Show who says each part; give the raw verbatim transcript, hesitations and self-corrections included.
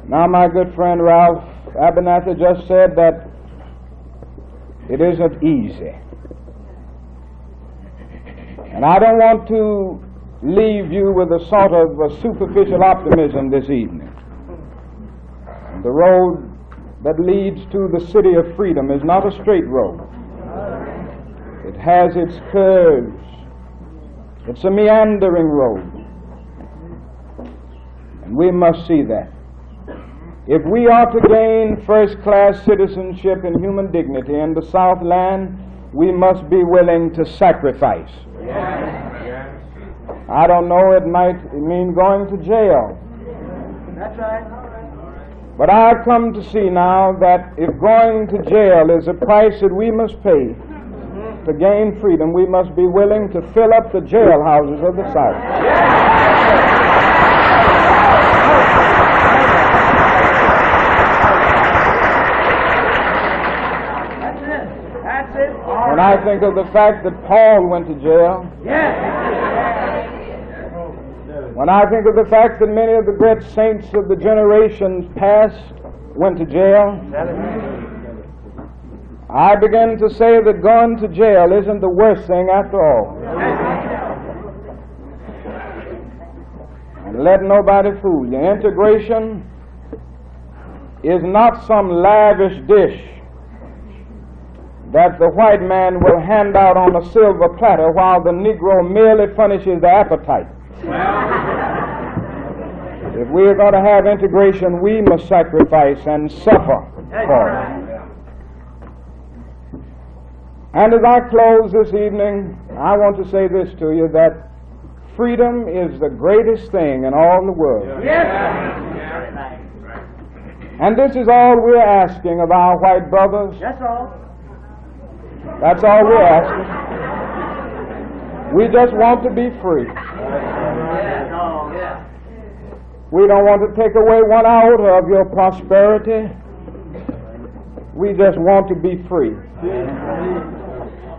Speaker 1: Now, my good friend Ralph Abernathy just said that it isn't easy. And I don't want to leave you with a sort of a superficial optimism this evening. The road that leads to the city of freedom is not a straight road. It has its curves. It's a meandering road. And we must see that. If we are to gain first-class citizenship and human dignity in the Southland, we must be willing to sacrifice. Yes. I don't know, it might mean going to jail.
Speaker 2: That's right.
Speaker 1: But I've come to see now that if going to jail is a price that we must pay to gain freedom, we must be willing to fill up the jailhouses of the South. When I think of the fact that Paul went to jail, when I think of the fact that many of the great saints of the generations past went to jail, I begin to say that going to jail isn't the worst thing after all. And let nobody fool you. Integration is not some lavish dish that the white man will hand out on a silver platter while the Negro merely furnishes the appetite. If we are going to have integration, we must sacrifice and suffer for it. And as I close this evening, I want to say this to you, that freedom is the greatest thing in all the world. And this is all we're asking of our white brothers.
Speaker 2: That's all.
Speaker 1: That's all we're asking. We just want to be free. We don't want to take away one iota of your prosperity. We just want to be free.